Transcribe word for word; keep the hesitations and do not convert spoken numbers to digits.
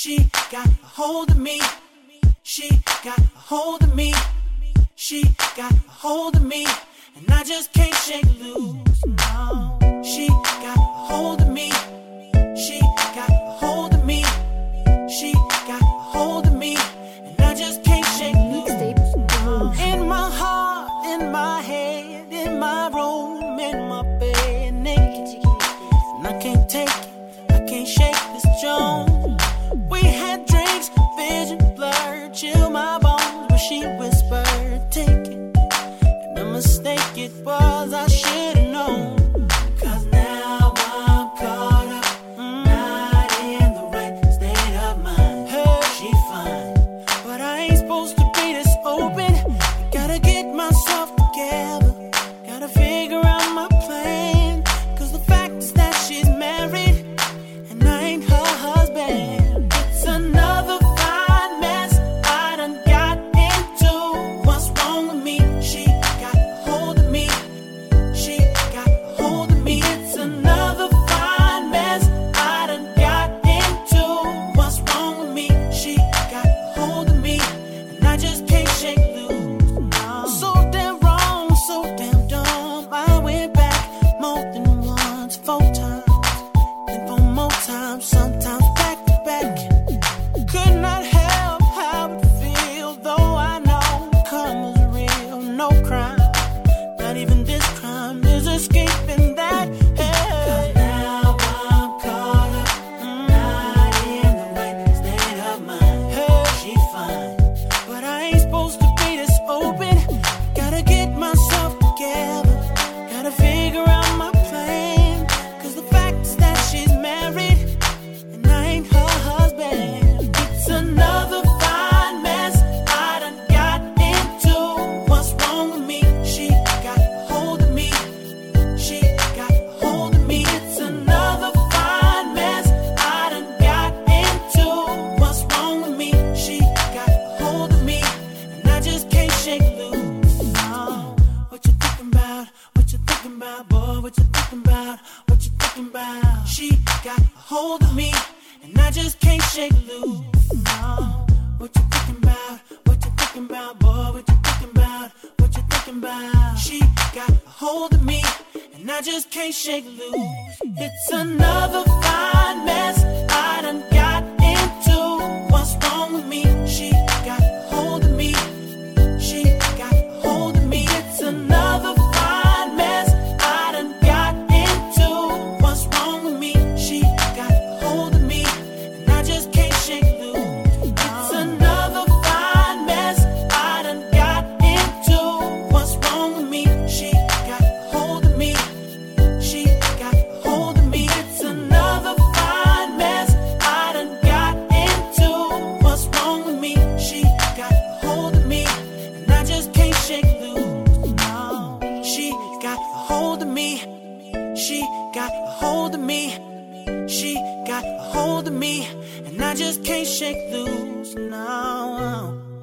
She got a hold of me. She got a hold of me. She got a hold of me, and I just can't shake loose. No. She got a hold of me. She got a hold of me. She got a hold of me, and I just can't shake loose. No. In my heart, in my head, in my room, in my bed, naked, and I can't take it. I can't shake this Jones. We had drinks, vision blurred, chill my bones, but she whispered, take it. And the mistake it was, I should've known. Cause now I'm caught up, mm. not in the right state of mind. Her, she fine, but I ain't supposed to be this open. I gotta get myself together, gotta figure out my plan. Cause the fact is that she's married, and I ain't her husband. Another fine mess I done got into. What's wrong with me? She got a hold of me. She got a hold of me. It's another fine mess I done got into. What's wrong with me? She got a hold of me, and I just can't shake loose. No. So damn wrong, so damn dumb. I went back more than once, four times, then four more times, sometimes back to back. Could not help how it feel, though I know karma's real. No crime, not even this crime is escaping that. Hey. Now I'm caught up, mm. not in the right state of mind. Hey. She fine, but I ain't supposed to be this open. Gotta get myself together, gotta figure out my plan. Cause the fact is that she's married, and I ain't her husband. It's another fine mess I done got into. What's wrong with me? She got a hold of me. She got a hold of me. It's another fine mess I done got into. What's wrong with me? She got a hold of me, and I just can't shake loose. No. What you thinking about? What you thinking about, boy? What you thinking about? What you thinking about? She got a hold of me, and I just can't shake loose. No. What you thinking about? What you thinking about, boy? What you thinking about? What you thinking about? She got a hold of me, and I just can't shake loose. It's another fine mess I done got into. What's wrong with me? She got a hold of me. She got a hold of me. It's another fine mess I done got into. What's wrong with me? She got a hold of me, and I just can't shake loose. It's another fine mess I done got into. What's wrong with me? She got a hold of me. She got a hold of me. It's another fine mess I done got into. What's wrong with me? She got a hold of me, and I just can't shake loose. No. She got a hold of me. She got a hold of me. She got a hold of me, and I just can't shake loose. No.